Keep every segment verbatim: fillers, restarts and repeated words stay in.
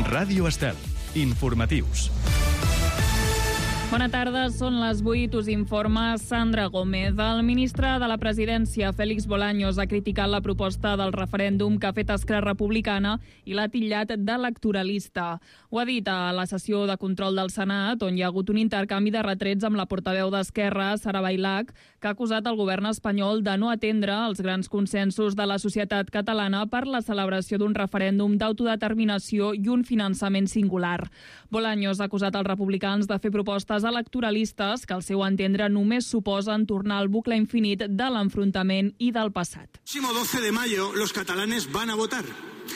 Ràdio Estel. Informatius. Bona tarda, són les vuit, us informa Sandra Gómez. El ministre de la Presidència, Félix Bolaños, ha criticat la proposta del referèndum que ha fet Esquerra Republicana i l'ha titllat d'electoralista. Ho ha dit a la sessió de control del Senat, on hi ha hagut un intercanvi de retrets amb la portaveu d'Esquerra, Sara Bailac, que ha acusat el govern espanyol de no atendre els grans consensos de la societat catalana per la celebració d'un referèndum d'autodeterminació i un finançament singular. Bolaños ha acusat els republicans de fer propostes electoralistes que al seu entendre només suposen tornar al bucle infinit de l'enfrontament i del passat. El próximo doce de mayo los catalanes van a votar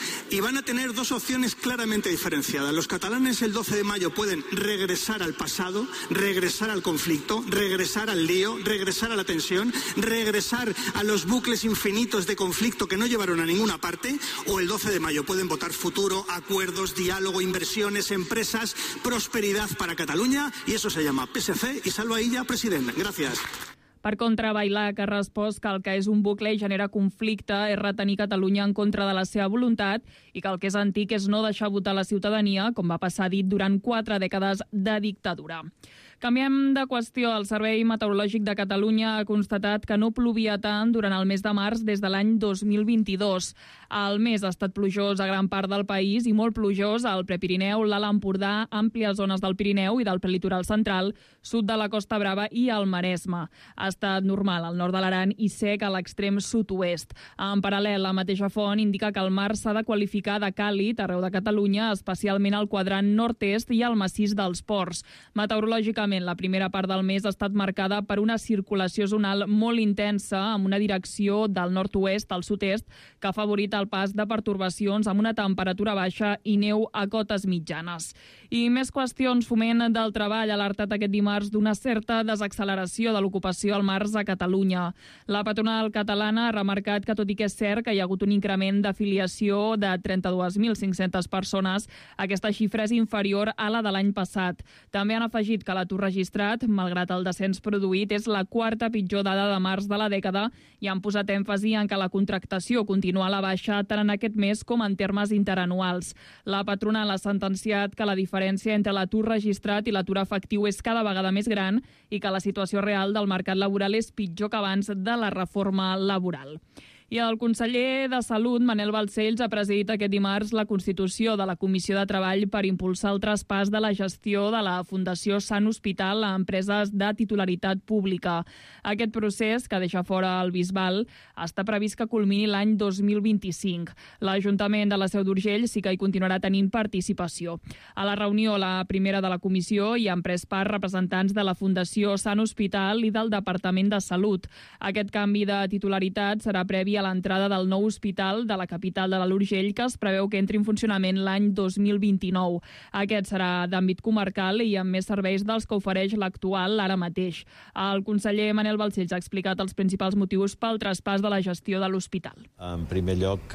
y van a tener dos opciones claramente diferenciadas. Los catalanes el doce de mayo pueden regresar al pasado, regresar al conflicto, regresar al lío, regresar a la tensión, regresar a los bucles infinitos de conflicto que no llevaron a ninguna parte, o el doce de mayo pueden votar futuro, acuerdos, diálogo, inversiones, empresas, prosperidad para Cataluña, y eso se llama P S C y Salva Illa, president. Gracias. Per contra, Bailac ha respost que el que és un bucle i genera conflicte és retenir Catalunya en contra de la seva voluntat i que el que és antic és no deixar votar la ciutadania, com va passar dit durant quatre dècades de dictadura. Canviem de qüestió. El Servei Meteorològic de Catalunya ha constatat que no plovia tant durant el mes de març des de l'any dos mil vint-i-dos. El mes ha estat plujós a gran part del país i molt plujós al Prepirineu, l'Alt Empordà, àmplies zones del Pirineu i del prelitoral central, sud de la Costa Brava i al Maresme. Ha estat normal al nord de l'Aran i sec a l'extrem sud-oest. En paral·lel, la mateixa font indica que el mar s'ha de qualificar de càlid arreu de Catalunya, especialment al quadrant nord-est i al massís dels Ports. Meteorològicament, la primera part del mes ha estat marcada per una circulació zonal molt intensa amb una direcció del nord-oest al sud-est que ha favorit el pas de pertorbacions amb una temperatura baixa i neu a cotes mitjanes. I més qüestions. Foment del Treball ha alertat aquest dimarts d'una certa desacceleració de l'ocupació al març a Catalunya. La patronal catalana ha remarcat que, tot i que és cert que hi ha hagut un increment d'afiliació de trenta-dues mil cinc-centes persones, aquesta xifra és inferior a la de l'any passat. També han afegit que l'atur registrat, malgrat el descens produït, és la quarta pitjor dada de març de la dècada i han posat èmfasi en que la contractació continua a la baixa tant en aquest mes com en termes interanuals. La patronal ha sentenciat que la diferència entre l'atur registrat i l'atur efectiu és cada vegada més gran i que la situació real del mercat laboral és pitjor que abans de la reforma laboral. I el conseller de Salut, Manel Balcells, ha presidit aquest dimarts la constitució de la Comissió de Treball per impulsar el traspàs de la gestió de la Fundació Sant Hospital a empreses de titularitat pública. Aquest procés, que deixa fora el Bisbal, està previst que culmini l'any dos mil vint-i-cinc. L'Ajuntament de la Seu d'Urgell sí que hi continuarà tenint participació. A la reunió, la primera de la comissió, hi han pres part representants de la Fundació Sant Hospital i del Departament de Salut. Aquest canvi de titularitat serà previ a l'entrada del nou hospital de la capital de l'Alt Urgell, que es preveu que entri en funcionament l'any dos mil vint-i-nou. Aquest serà d'àmbit comarcal i amb més serveis dels que ofereix l'actual ara mateix. El conseller Manel Balcells ha explicat els principals motius pel traspàs de la gestió de l'hospital. En primer lloc,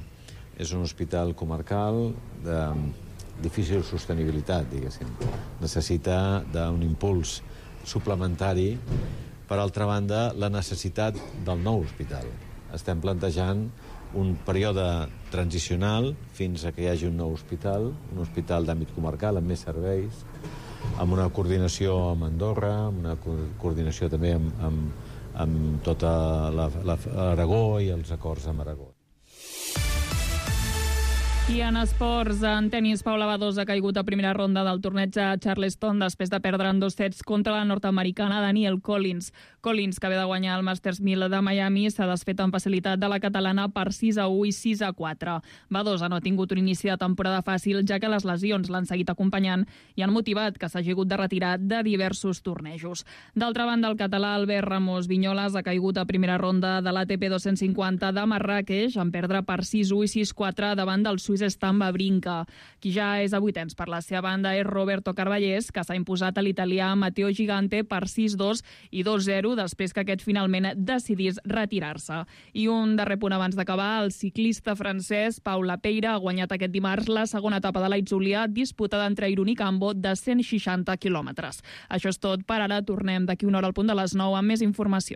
és un hospital comarcal de difícil sostenibilitat, diguéssim. Necessita d'un impuls suplementari. Per altra banda, la necessitat del nou hospital. Estem plantejant un període transicional fins a que hi hagi un nou hospital, un hospital d'àmbit comarcal amb més serveis, amb una coordinació amb Andorra, amb una coordinació també amb, amb, amb tota l'Aragó i els acords amb Aragó. I en esports, en tenis, Paula Badosa ha caigut a primera ronda del torneig a Charleston després de perdre en dos sets contra la nord-americana Danielle Collins. Collins, que ve de guanyar el Masters mil de Miami, s'ha desfet amb facilitat de la catalana per sis a u i sis a quatre. Badosa no ha tingut un inici de temporada fàcil, ja que les lesions l'han seguit acompanyant i han motivat que s'hagi hagut de retirar de diversos tornejos. D'altra banda, el català Albert Ramos Vinyoles ha caigut a primera ronda de l'A T P dos-cents cinquanta de Marràqueix en perdre per sis a u i sis a quatre davant del suís Stamba Brinca. Qui ja és a vuitens per la seva banda és Roberto Carballés, que s'ha imposat a l'italià Matteo Gigante per sis a dos i dos a zero després que aquest finalment decidís retirar-se. I un darrer punt abans d'acabar, el ciclista francès Pau Lapeira ha guanyat aquest dimarts la segona etapa de la Itzulia, disputada entre Irún i Cambo de cent seixanta quilòmetres. Això és tot per ara. Tornem d'aquí una hora al punt de les nou amb més informació.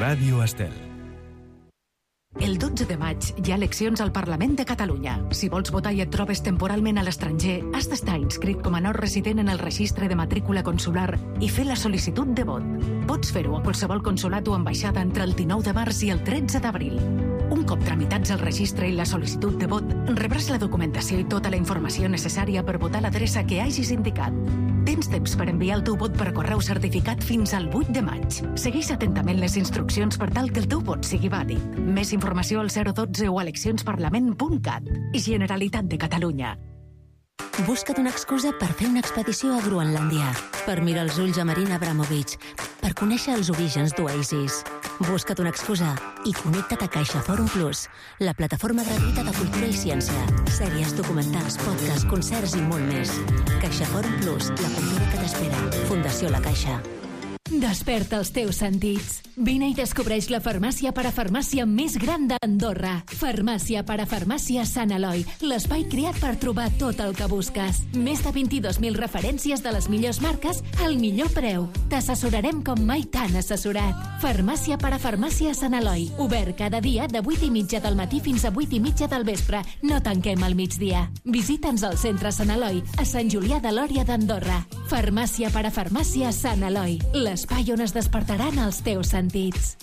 Ràdio Estel. El dotze de maig hi ha eleccions al Parlament de Catalunya. Si vols votar i et trobes temporalment a l'estranger, has d'estar inscrit com a no resident en el registre de matrícula consular i fer la sol·licitud de vot. Pots fer-ho a qualsevol consulat o ambaixada entre el dinou de març i el tretze d'abril. Un cop tramitats el registre i la sol·licitud de vot, rebràs la documentació i tota la informació necessària per votar a l'adreça que hagis indicat. Tens temps per enviar el teu vot per correu certificat fins al vuit de maig. Segueix atentament les instruccions per tal que el teu vot sigui vàlid. Més informació al zero dotze o eleccionsparlament punt cat. Generalitat de Catalunya. Busca't una excusa per fer una expedició a Groenlàndia, per mirar els ulls a Marina Abramovic, per conèixer els orígens d'Oasis. Busca't una excusa i connecta't a CaixaForum Plus, la plataforma gratuïta de cultura i ciència, sèries, documentals, podcasts, concerts i molt més. CaixaForum Plus, la cultura que t'espera. Fundació La Caixa. Desperta els teus sentits. Vine i descobreix la farmàcia parafarmàcia més gran d'Andorra. Farmàcia parafarmàcia Sant Eloi, l'espai creat per trobar tot el que busques. Més de vint-i-dos mil referències de les millors marques al millor preu. T'assessorarem com mai t'han assessorat. Farmàcia parafarmàcia Sant Eloi, obert cada dia de vuit i mitja del matí fins a vuit i mitja del vespre. No tanquem al migdia. Visita'ns al centre Sant Eloi, a Sant Julià de Lòria d'Andorra. Farmàcia parafarmàcia Sant Eloi, l'espai on es despertaran els teus sentits.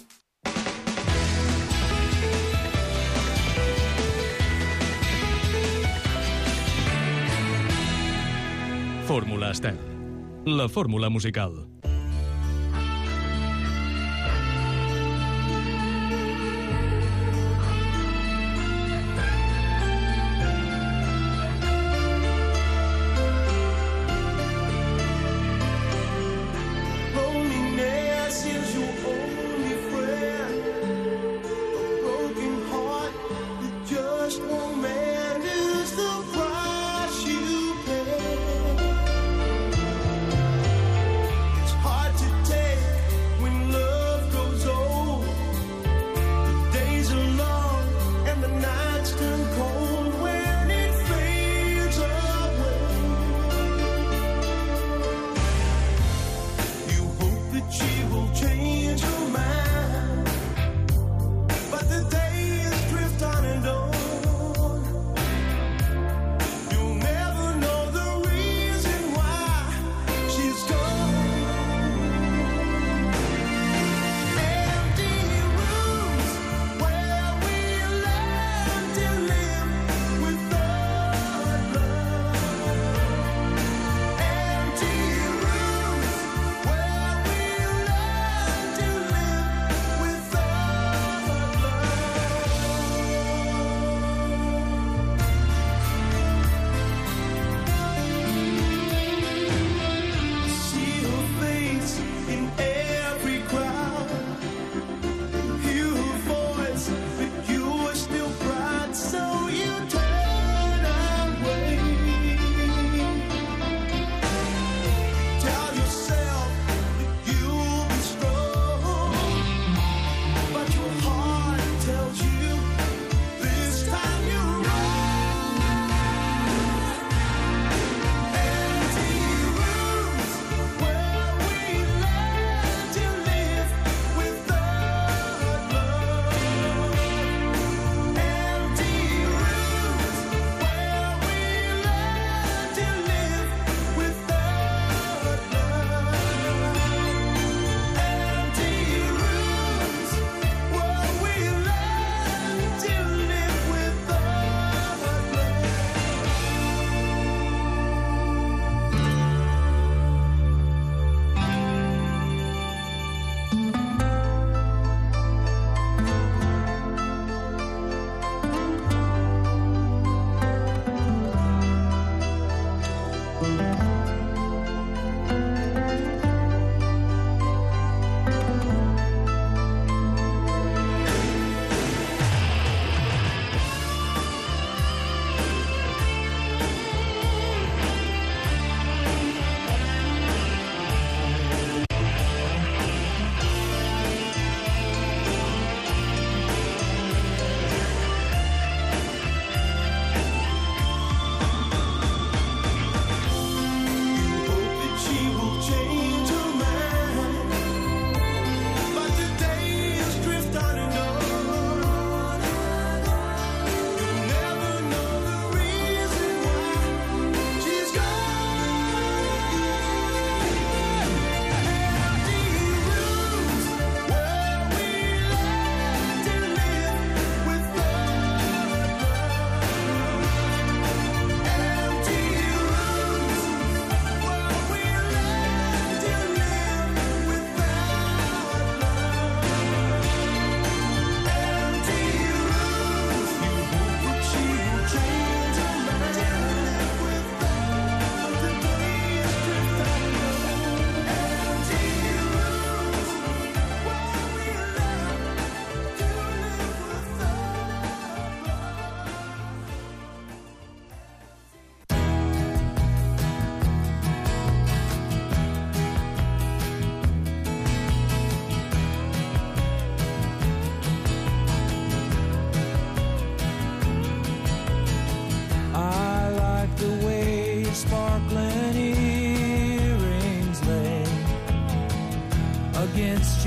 Fórmula Estel, la fórmula musical.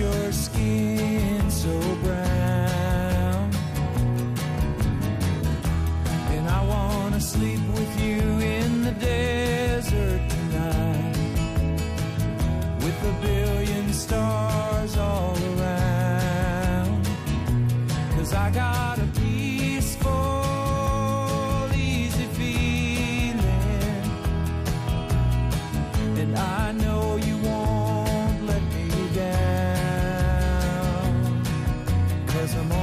your skin so brown. And I wanna sleep with you in the desert tonight, with a billion stars all around. 'Cause I got a peaceful, easy feeling, and I know you won't let me down, 'cause I'm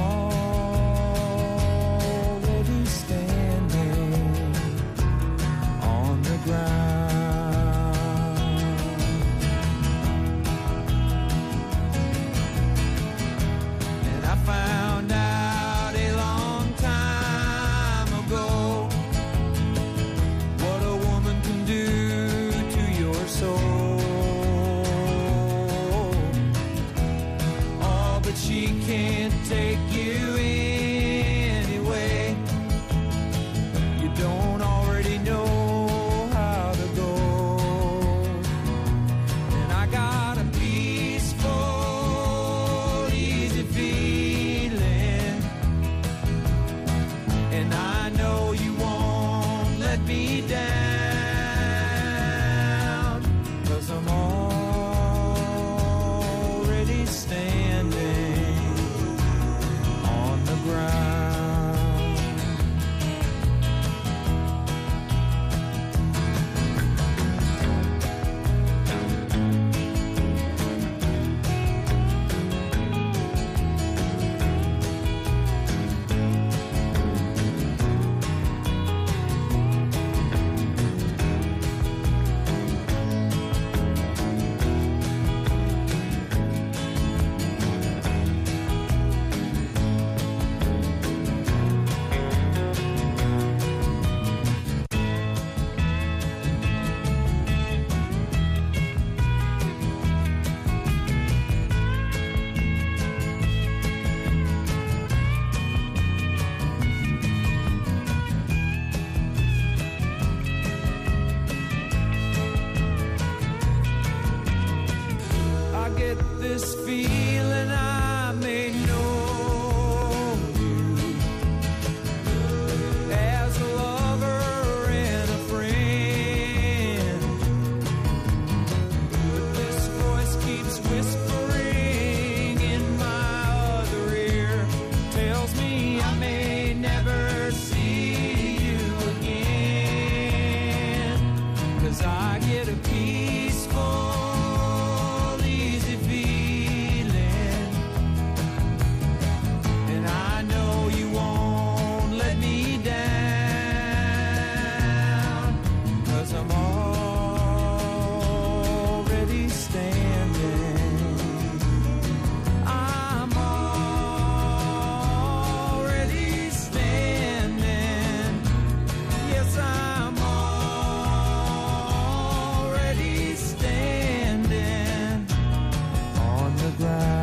already standing on the ground. And I found out a long time ago what a woman can do to your soul. Oh, but she can't take you anyway. You don't already know how to go. And I got a peaceful, easy feeling, and I know you won't let me down, 'cause I'm already standing on the ground. I get this feeling I may know you as a lover and a friend, but this voice keeps whispering in my other ear, tells me I may never see you again, 'cause I get a peaceful, easy feeling, and I know you won't let me down, 'cause I'm already standing. I'm already standing. Yes, I'm already standing on the ground.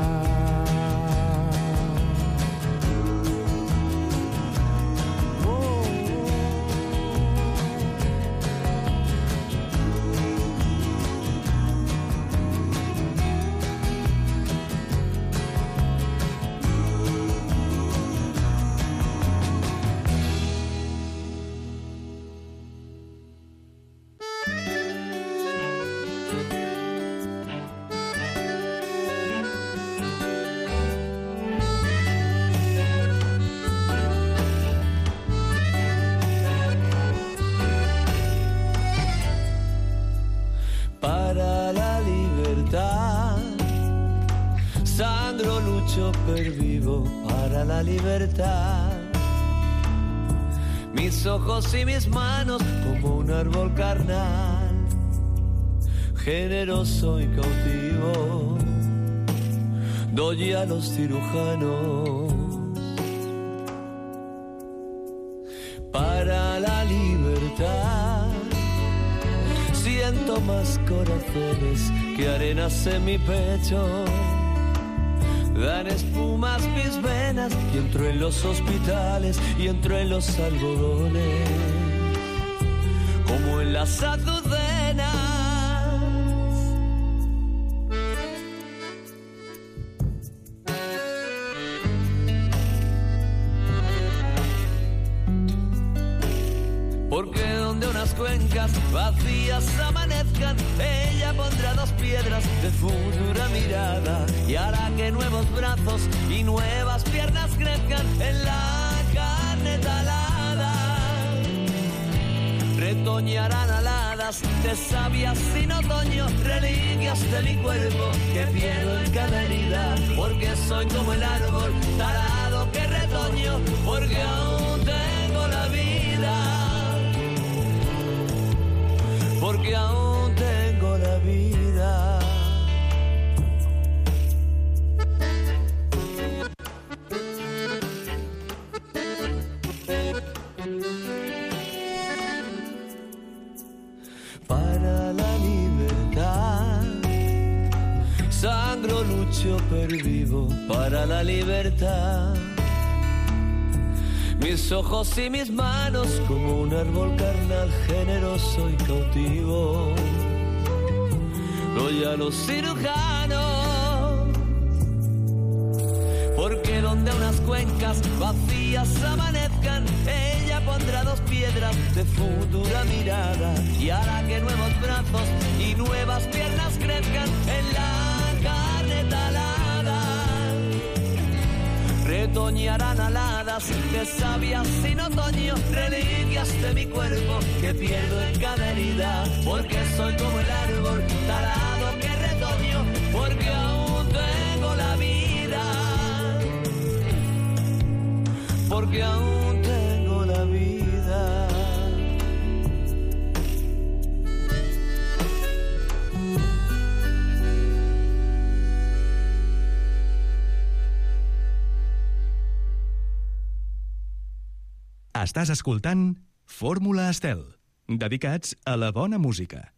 Para la libertà, Sandro lucho per vivo para la libertad. Mis ojos y mis manos como un árbol carnal, generoso y cautivo, doy a los cirujanos. Para la libertad, siento más corazones que arenas en mi pecho. Dan espumas mis venas y entro en los hospitales y entro en los algodones, como en las azucenas. unas cuencas vacías amanezcan, ella pondrá dos piedras de futura mirada y hará que nuevos brazos y nuevas piernas crezcan en la carne talada. Retoñarán aladas de sabias sin otoño, reliquias de mi cuerpo que pierdo en cada herida, porque soy como el árbol talado que retoño, porque aún tengo la vida, porque aún tengo la vida. Para la libertad sangro, lucho, pervivo para la libertad. Mis ojos y mis manos como un árbol carnal generoso y cautivo. Doy a los cirujanos, porque donde unas cuencas vacías amanezcan, ella pondrá dos piedras de futura mirada y hará que nuevos brazos y nuevas piernas crezcan en la carne talada. Retoñarán aladas de sabias sin otoño, reliquias de mi cuerpo que pierdo en cada herida, porque soy como el árbol talado que retoño, porque aún tengo la vida, porque aún tengo la vida. Estàs escoltant Fórmula Estel, dedicats a la bona música.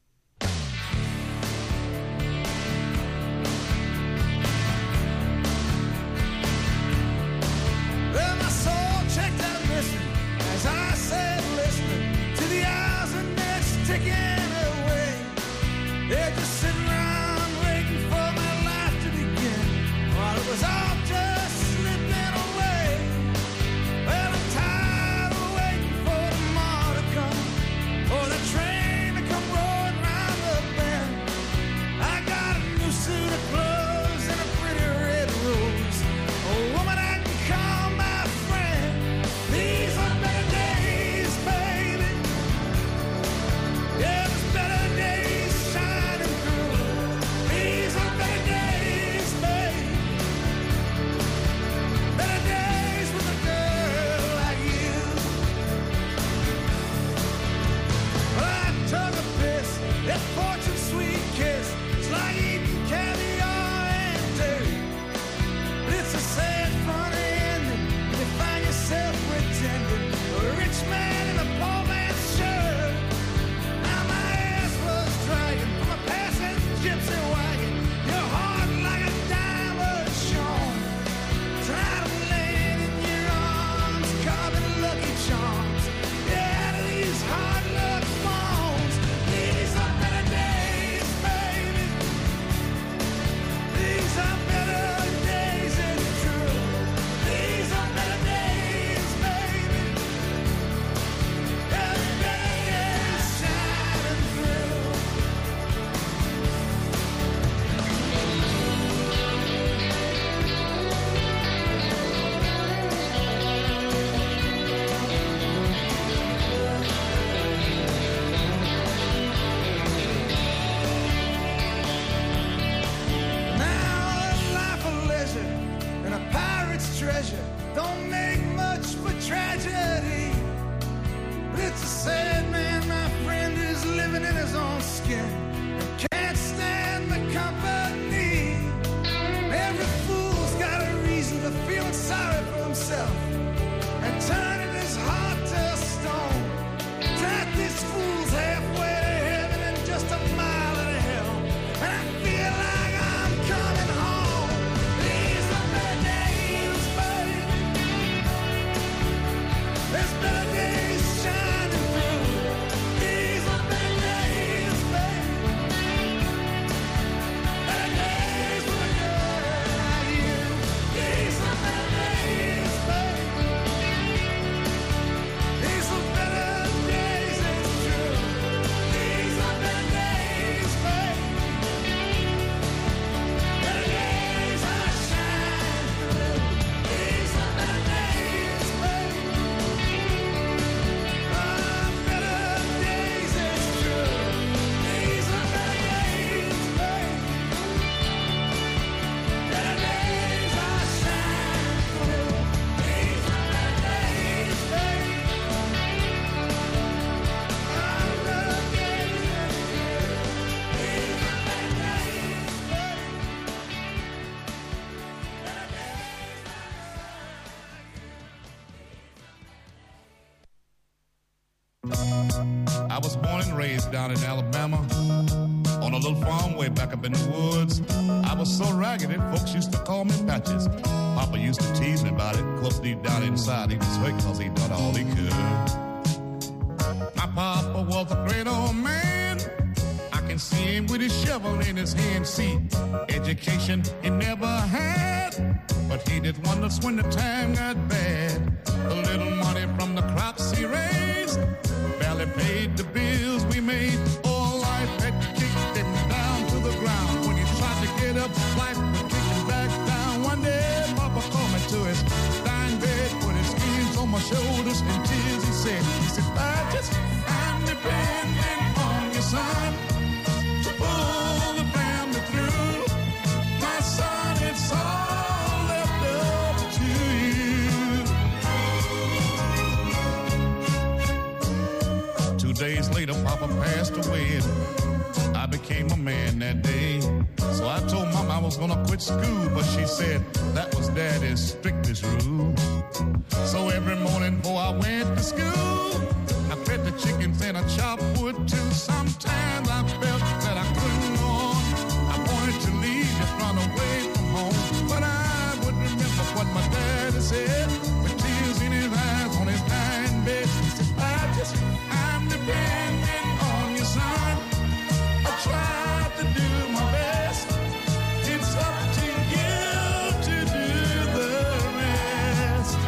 True. I was born and raised down in Alabama on a little farm way back up in the woods. I was so ragged that folks used to call me Patches. Papa used to tease me about it, close deep down inside. He was hurt because he done all he could. My papa was a great old man. I can see him with his shovel in his hand. See, education he never had, but he did wonders when the time got bad. The little money from the crops he raised barely paid the bills we made. Oh, life had kicked him down to the ground. When he tried to get up, life would kick him back down. One day, Papa called me to his dying bed, put his hands on my shoulders and tears he said, he said, Patches, I'm depending on your son to pull the family through. My son, it's all left up to you. Two days later, Papa passed away, and I became a man that day. So I told Mom I was gonna quit school, but she said that was Daddy's strictest rule. So every morning before I went to school, I fed the chickens and I chopped wood too. Sometimes I felt that I couldn't go on. I wanted to leave and run away from home, but I would remember what my daddy said with tears in his eyes on his dying bed. He said, Patches, I'm depending on your son. I tried to do my best. It's up to you to do the rest.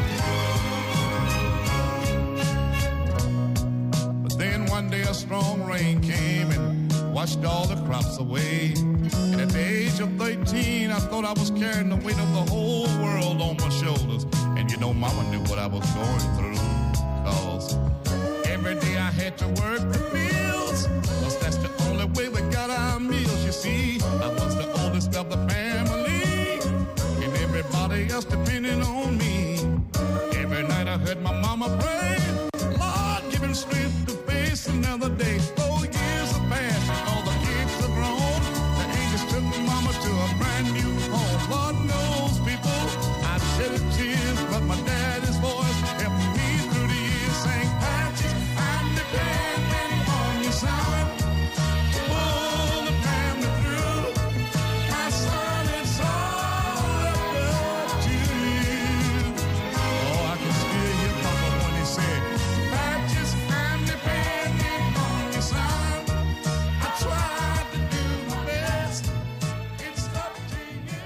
But then one day a strong rain came and washed all the crops away. And at the age of thirteen, I thought I was carrying the weight of the whole world on my shoulders. And you know, Mama knew what I was going through, cause every day I had to work the fields, cause that's the only way we got our meals. You see, I was the oldest of the family, and everybody else depended on me. Every night I heard my mama pray, Lord, give him strength to face another day. Four years have passed, and all the kids are grown. The angels took Mama to a brand new home. Lord knows, people, I've shed tears, but my daddy's voice helped me through the years, saying, Patches, I'm depending on your son to pull the family through. My son, it's all up to you. Oh, I can still hear Papa when he said, Patches, I'm depending on your son. I tried to do my best. It's up to you to do.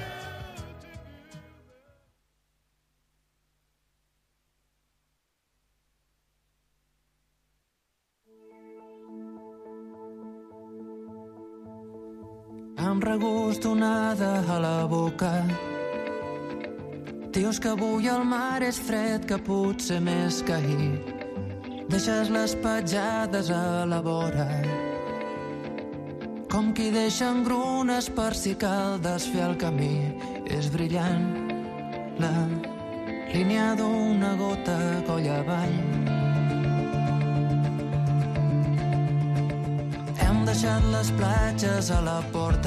Amb regust donada a la boca. Dius que avui el mar és fred, que potser més que ahir. Deixes les petjades a la vora, com qui deixa engrunes per si cal desfer el camí. És brillant la línia d'una gota coll avall. Hem deixat les platges a la porta,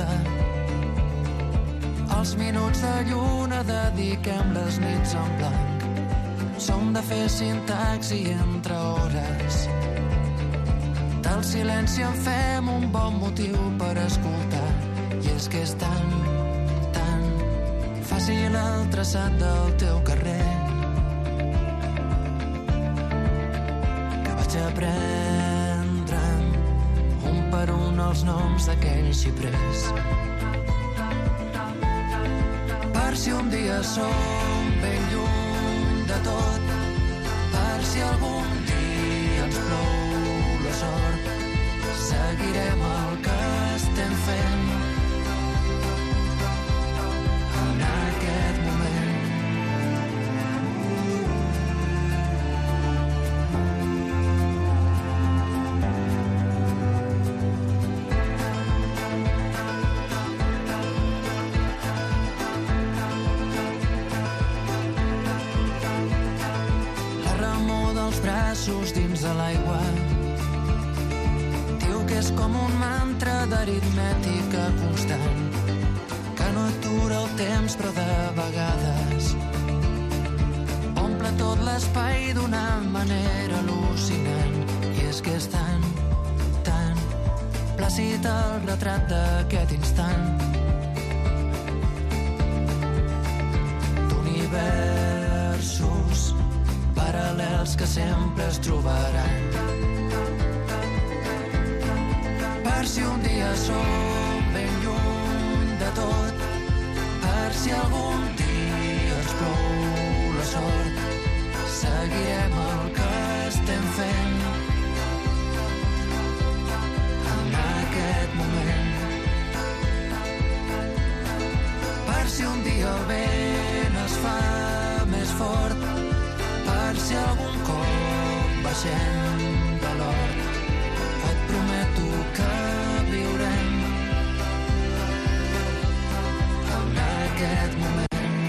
els minuts de lluna dediquem les nits en blanc. Som de fer sintaxi entre hores, del silenci en fem un bon motiu per escoltar. I és que és tan, tan fàcil el traçat del teu carrer, que vaig aprendre'm un per un els noms d'aquells xiprers. Per si un dia som ben lluny de tot, per si algun dia ens plou la sort, seguirem el que estem fent en aquest moment. Braços dins de l'aigua, diu que és com un mantra d'aritmètica constant, que no atura el temps però de vegades omple tot l'espai d'una manera al·lucinant. I és és que és tan, tan plàcid el retrat d'aquest instant d'universos paral·lels que sempre es trobaran. Per si un dia som ben lluny de tot, per si algun dia ens plou la sort, seguirem el que estem fent en aquest moment. Per si un dia el vent es fa més fort, per si algun cop baixem de l'hort, et prometo que viurem en aquest moment.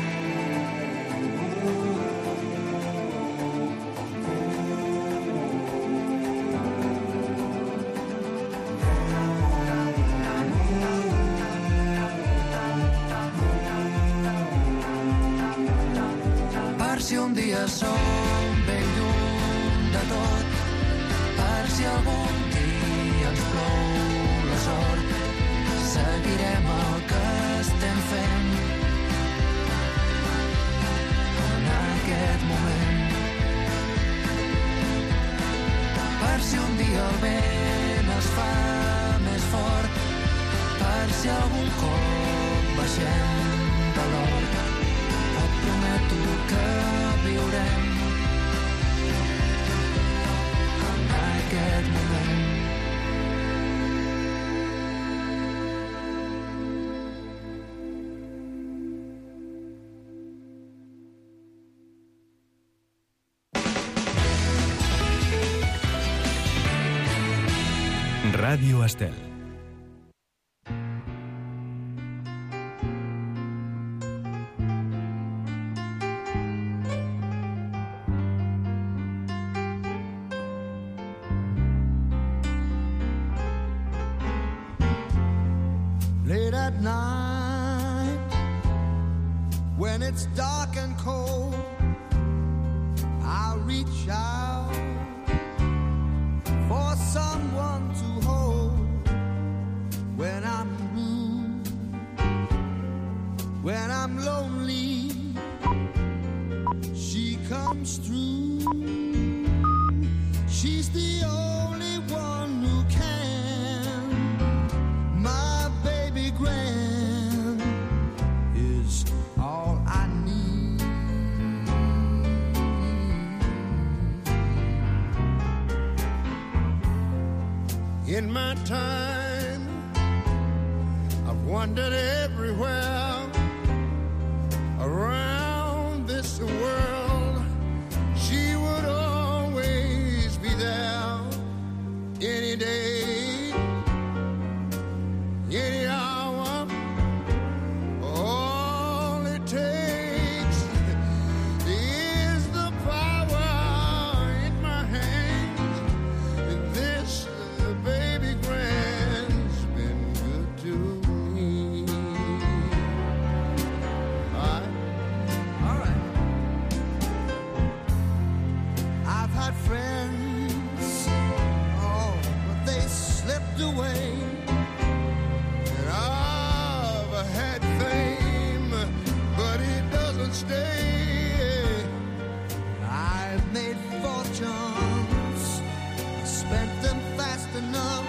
Si un dia som ben lluny de tot, per si algun dia ens plou la sort, seguirem el que estem fent en aquest moment. Per si un dia el vent es fa més fort, per si algun cop baixem de l'hort, et prometo que viurem en aquest moment. Ràdio Estel. Late at night, when it's dark and cold, I'll reach out for someone to hold. When I'm blue, when I'm lonely, she comes through. She's the only one who can. My baby grand is all I need. In my time, I've wandered everywhere around this world. She would always be there, any day, any hour. All it takes is the power in my hands. And this uh, baby grand's been good to me. All right. All right. I've had friends, oh, but they slipped away. And I've had fame, but it doesn't stay. I've made fortunes, spent them fast enough.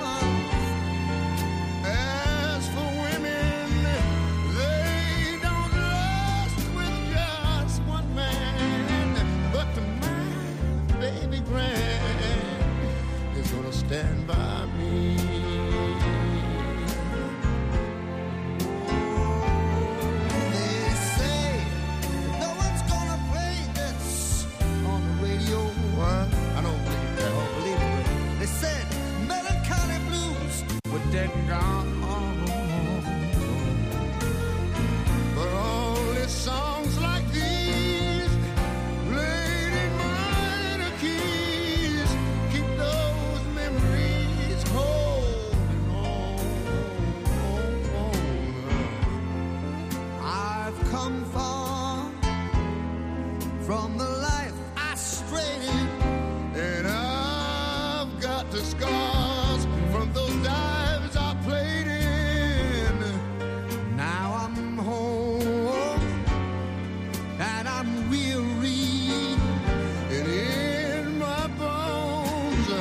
As for women, they don't last with just one man. But my baby grand is gonna stand by me. They say no one's gonna play this on the radio. What? I don't believe that. I don't believe it. They said melancholy blues were dead and gone. But only songs like these, played in minor keys, keep those memories the scars from those dives I played in. Now I'm home and I'm weary, and in my bones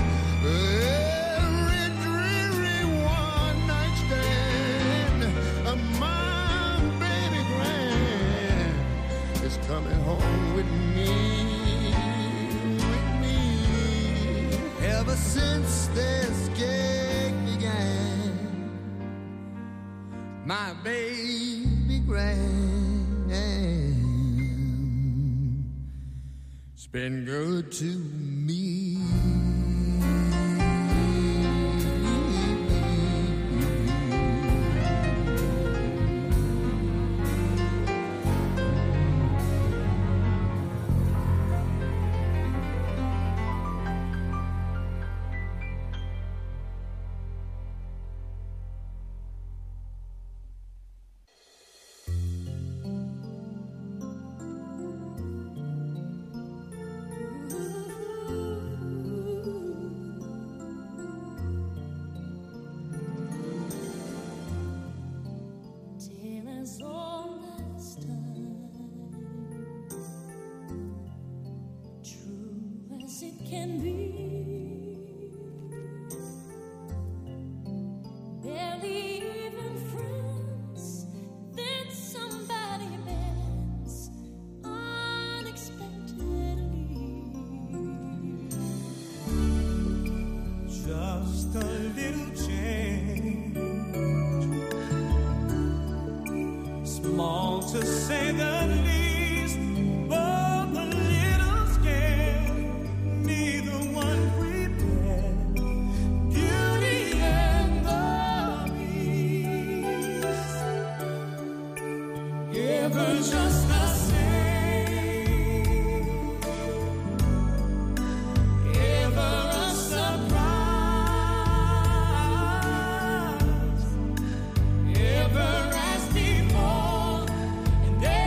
every dreary one night stand of my baby grand is coming home with me, with me. Ever since this gig began, my baby grand has been good to me. There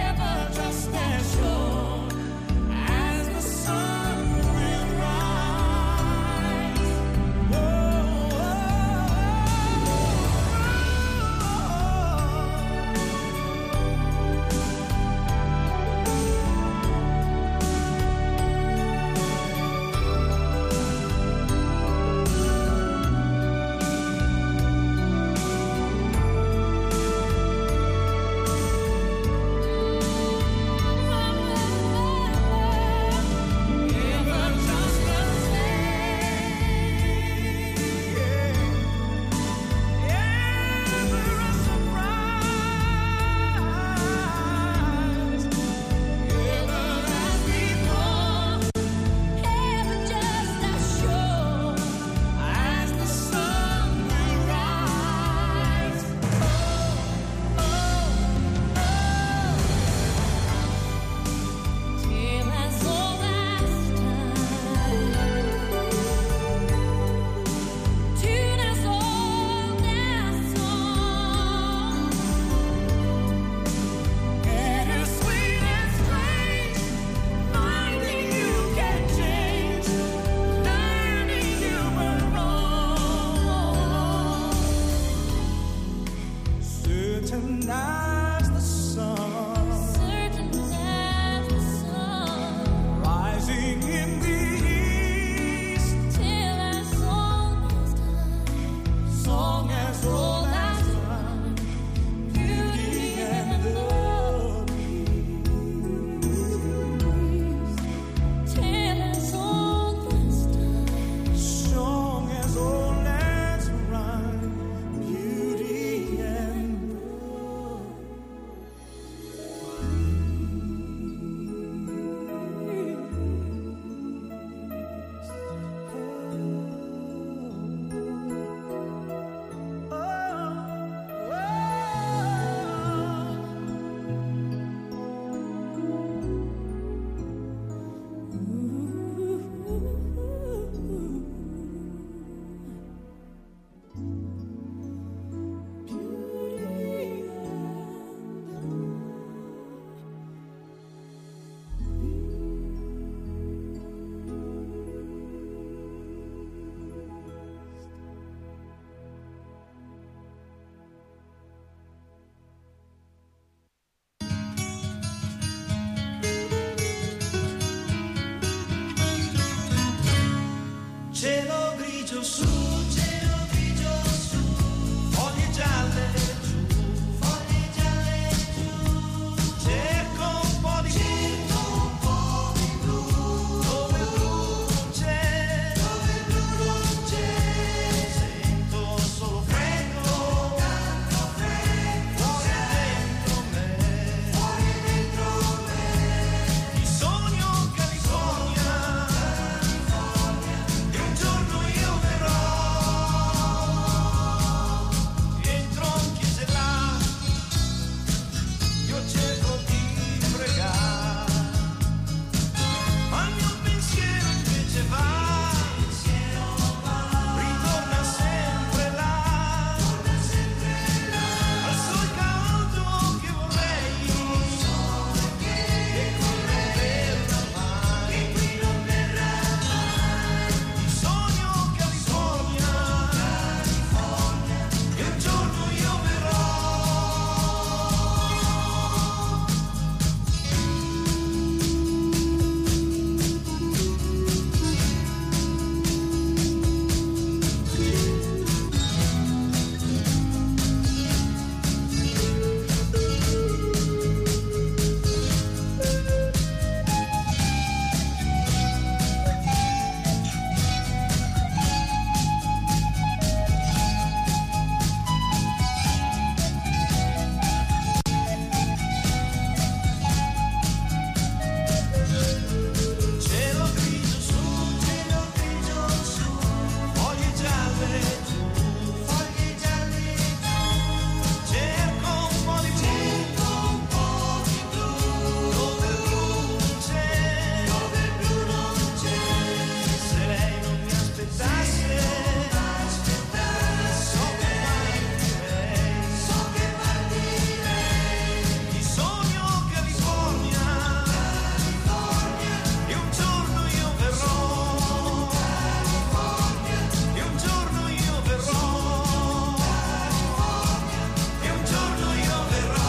cielo grigio su, cielo grigio su, foglie gialle giù, foglie gialle giù, cerco un po' di cerco un po' di blu, dove il blu non c'è, dove il blu non c'è, sento solo freddo, tanto freddo, fuori dentro me, fuori dentro me, mi sogno California, California, e un giorno io verrò, entro anche se là, io cerco di pregare, ma il mio pensiero invece va, ritorna sempre là, al sol caldo che vorrei, e qui non verrà mai, e qui non verrà mai, sogno California, California, e un giorno io verrò. Cielo grigio su, cielo grigio su, foglie gialle giù, foglie gialle giù, cerco un po' di blu, cerco un po' di blu, dove il blu non c'è, dove il blu non c'è, se lei non mi aspettasse, so che partirei, so che partirei, ti sogno California, California, e un giorno io verrò, California, e un giorno io verrò, California, e un giorno io verrò.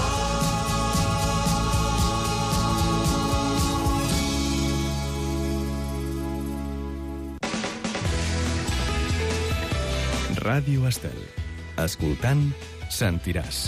Ràdio Estel. Escoltant, sentiràs.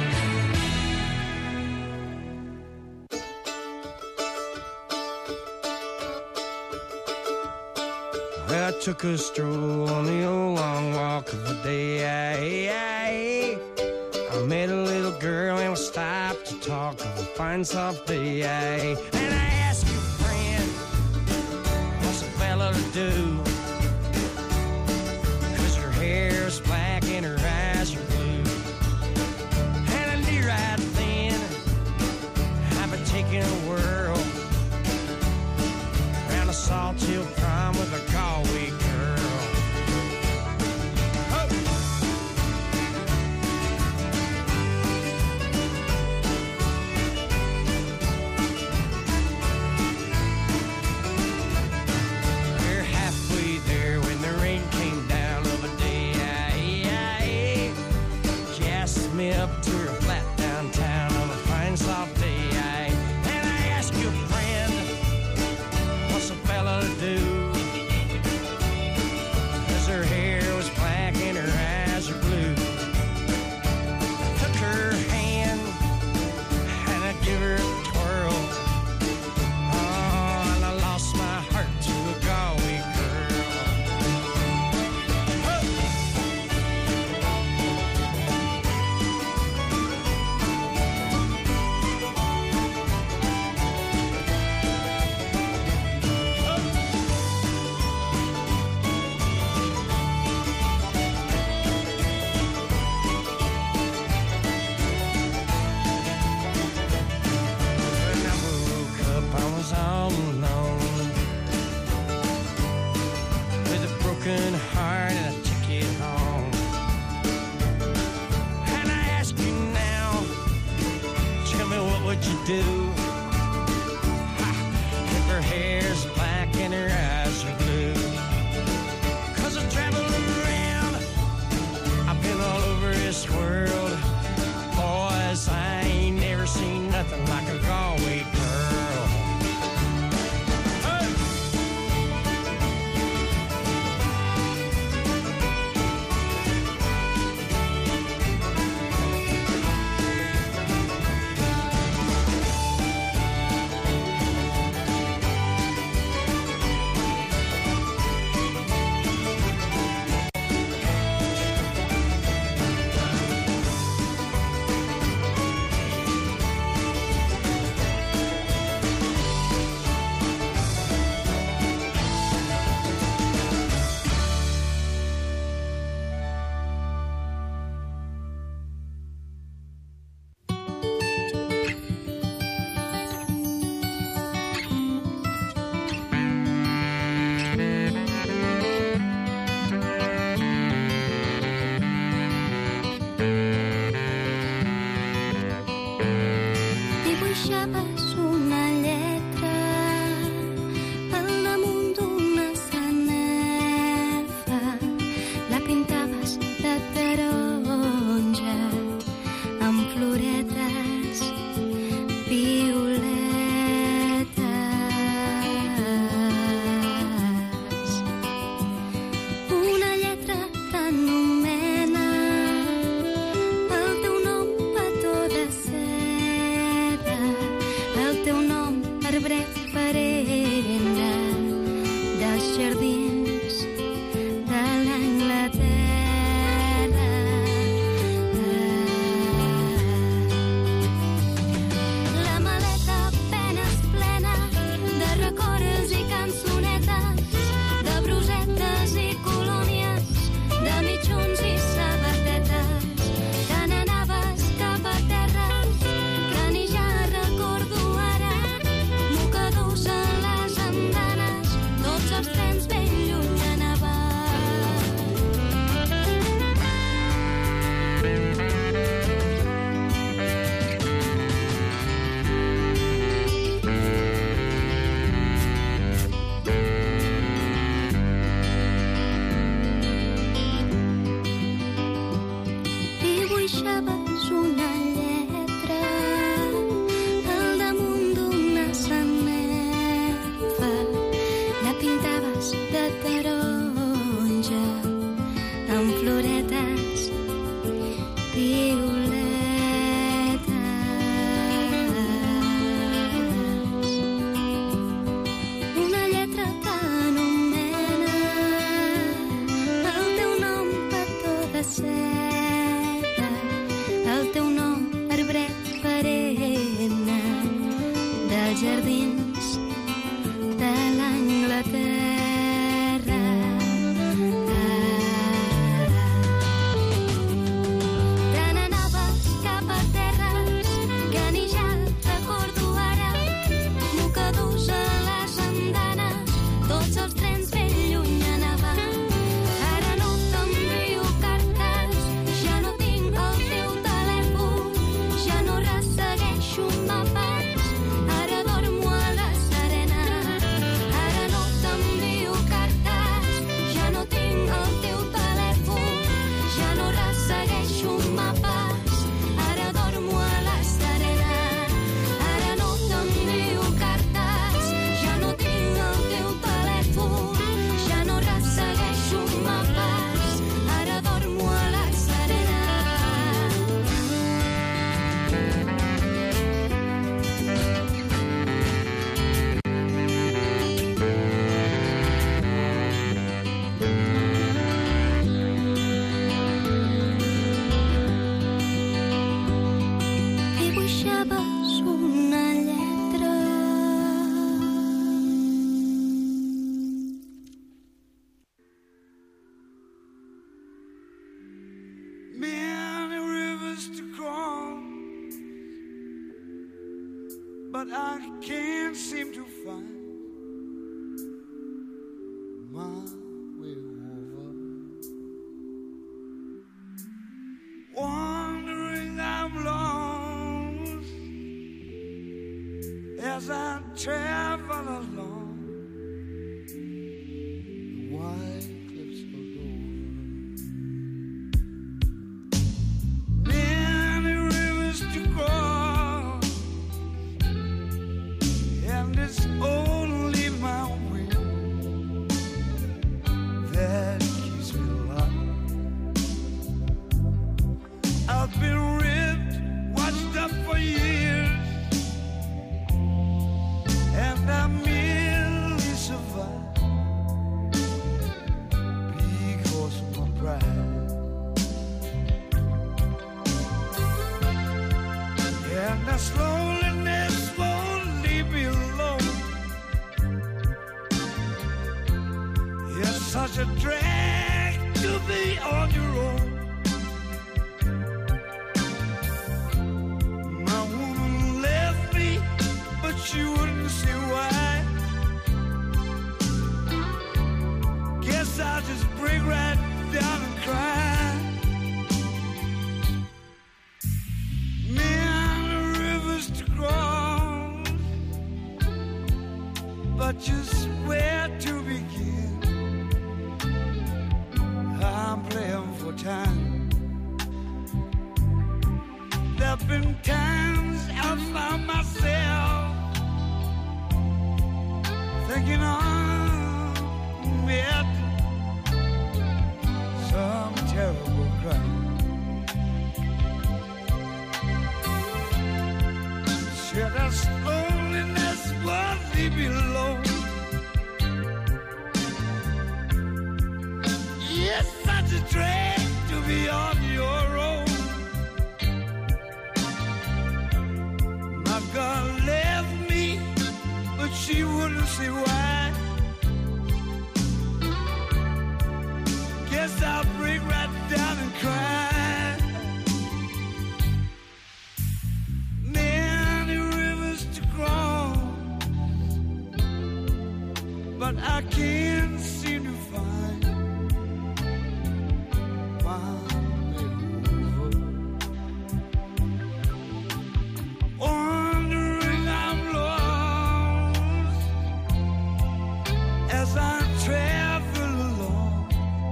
I took a stroll on the old long walk of the day. I, I met a little girl and we stopped to talk of a fine soft day. And I asked her, friend, what's a fella to do? 'Cause her hair is black and her eyes are blue. And I knew right then I've been taking a whirl around a Salt Hill prom with a Galway girl. Oh. We're halfway but I can't seem to find my way over. Wandering I'm lost as I travel along the white cliffs of Dover. Many rivers to cross, and it's only my will that keeps me alive. I've been ripped, watched up for years, and I merely survive because of my pride. And this loneliness won't leave me alone. It's such a drag to be on your own. My woman left me, but she wouldn't see why. Guess I'll just break right down and cry. Many rivers to cross, but just where to begin? I'm playing for time. There've been times I found myself thinking I'm met some terrible crime. Sure, this loneliness won't leave me alone. It's such a drag to be on your own. My girl left me, but she wouldn't see why. Guess I'll break right down and cry. Many rivers to cross, but I can't seem to find my way over. Wandering I'm lost as I travel along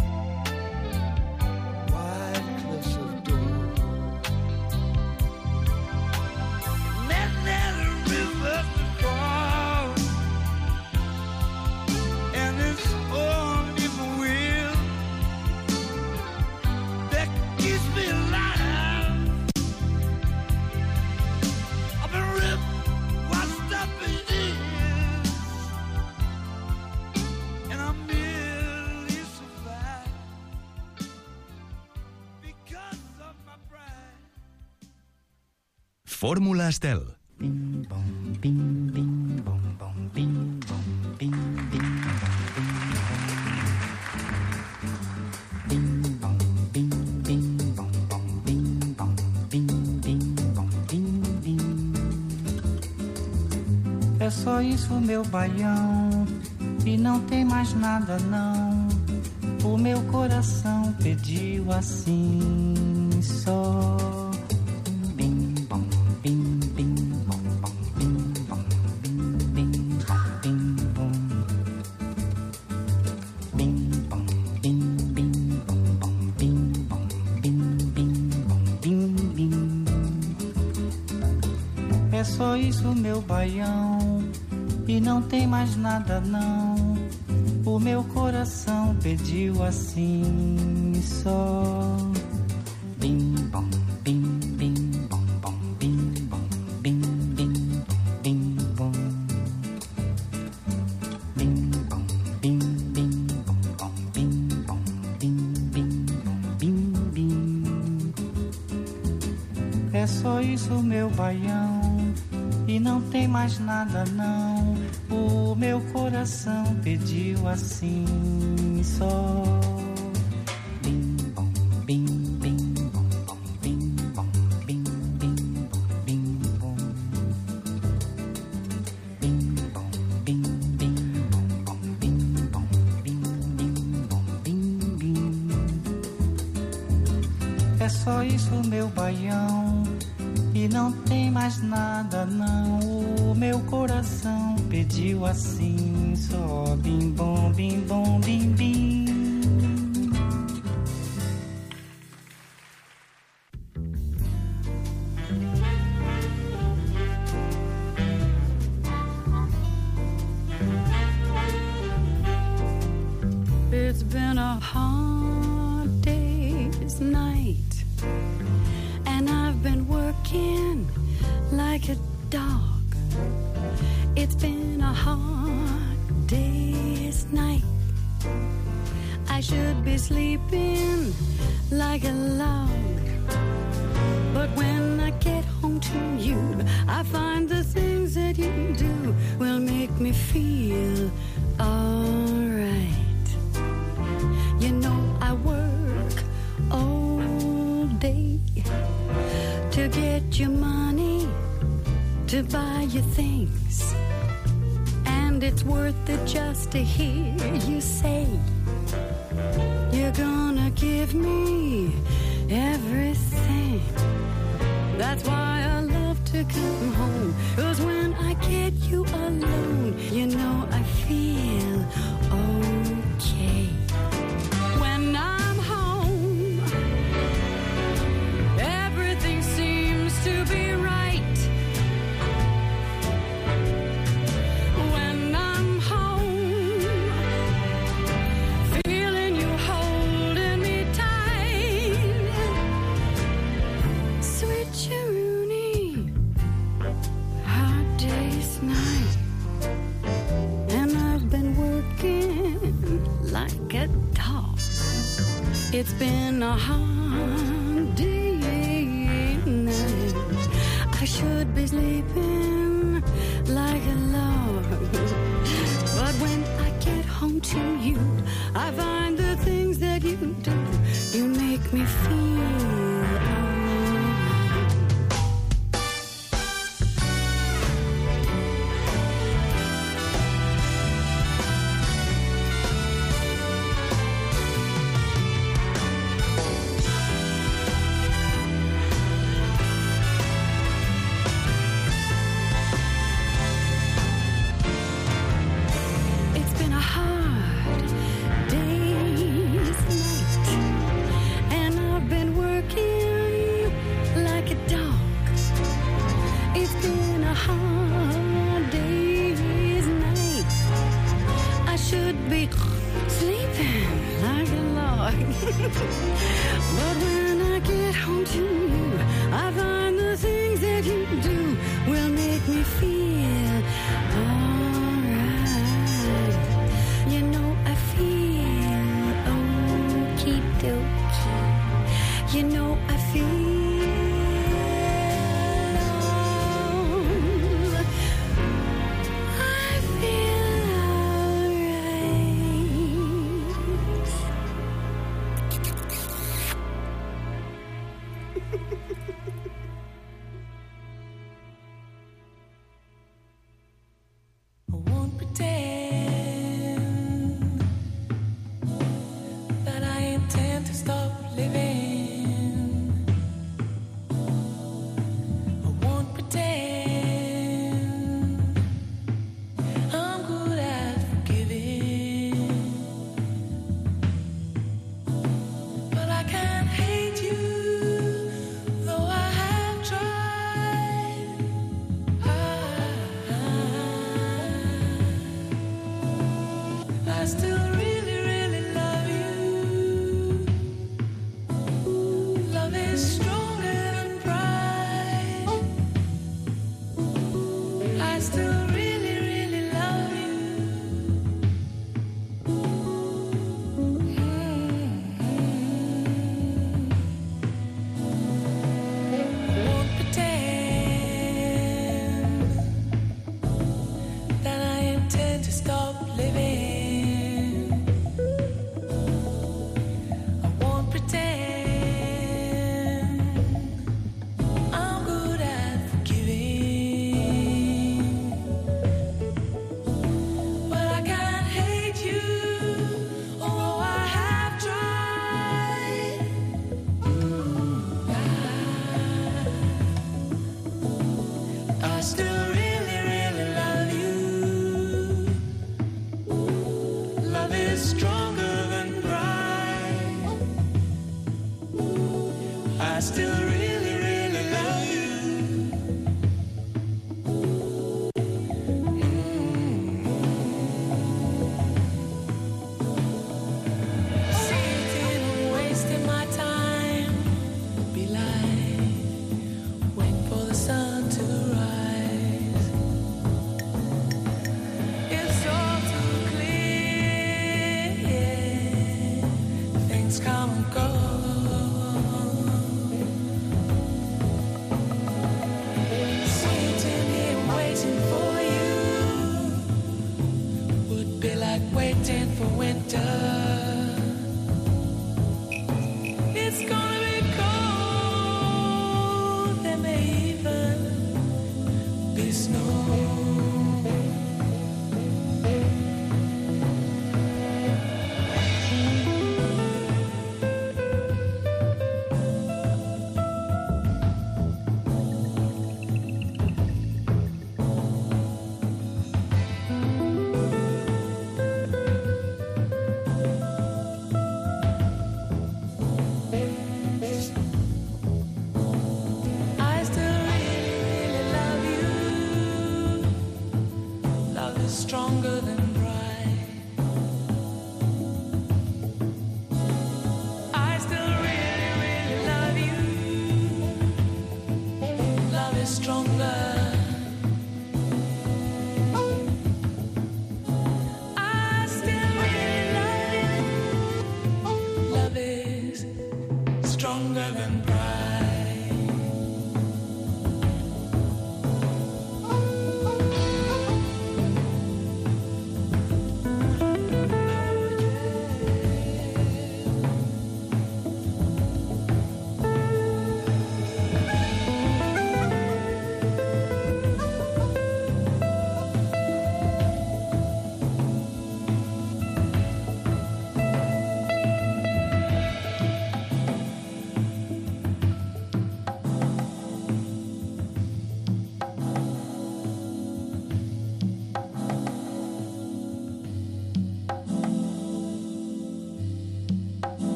white cliffs of Dover. Many rivers to cross, and it's only my will that keeps me alive. I've been ripped, washed up in years, and I merely survive because of my pride. Fórmula Estel. É só isso, meu baião, e não tem mais nada não. O meu coração pediu assim só. Bim bom, bim bim bom bom, bim bom, bim bim bom, bim bom, bim bom, bim bim bom bom, bim bom, bim bim bom, bim bim. É só isso, meu baião, e não tem mais nada não. O meu coração pediu assim só. Bim bom, bim bim bom bom, bim bom, bim bim bom, bim bom, bim bom, bim bim bom bom, bim bom, bim bim bom, bim bim. É só isso, meu baião, e não tem mais nada não. O meu coração pediu assim só. Bim bom, bim bim bom bom, bim bom, bim bim bom, bim bom, é só isso, meu baião. E não tem mais nada, não. O meu coração pediu assim, só bim bom, bim bom, bim bim. It's been a hard day's night, and I've been working like a dog. It's been a hard day's night. I should be sleeping like a log, but when I get home to you, I find the things that you do will make me feel alright. You know I work all day to get your money, to buy you things, and it's worth it just to hear you say you're gonna give me everything. That's why I love to come home, 'cause when I get you alone, you know I feel okay. When I'm home, everything seems to be right. When I'm home, feeling you holding me tight. Sweet Rooney, hard day's night, and I've been working like a dog. It's been a hard day night. I should be sleeping like a log, but when I get home to you, I find the things that you do, you make me feel alright. It's been a hard day's night, and I've been working like a dog. It's been a hard day's night. I should be sleeping like a log, but when I get home to you, I find the things that you do will make me feel alright. You know I feel okie dokie. You know I feel I feel I won't pretend that I intend to stop living. I still really, really love you. Sitting and wasting my time would be like waiting for the sun to rise. It's all too clear. Things come and go.